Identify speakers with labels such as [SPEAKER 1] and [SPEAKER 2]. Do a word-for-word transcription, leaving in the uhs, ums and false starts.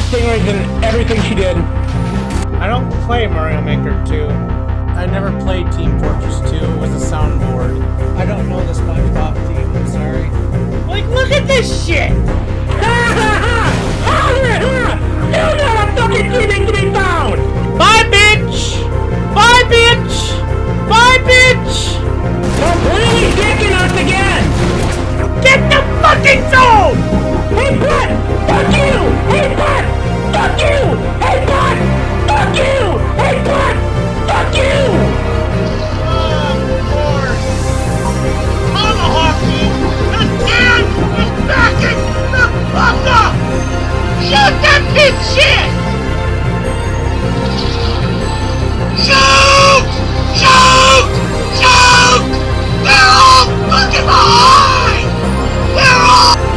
[SPEAKER 1] stingrays in everything she did.
[SPEAKER 2] I don't play Mario Maker two. I never played Team Fortress two. It was a soundboard. I don't know the SpongeBob theme. I'm sorry. Like, look at this shit!
[SPEAKER 1] Still not a fucking thing to be found!
[SPEAKER 2] Bye, bitch! Bye, bitch! Bye, bitch!
[SPEAKER 1] Completely dicking us again!
[SPEAKER 2] Get the fucking zone!
[SPEAKER 1] Hey, Pat! Fuck you! Hey, Pat! Fuck you! Hey, Pat! Fuck you! Hey, Pat! Fuck you!
[SPEAKER 3] Of course! Tomahawk again is backing the fuck up! Shoot that bitch shit! Shoot! Shoot! Shoot! They're all fucking behind! They're all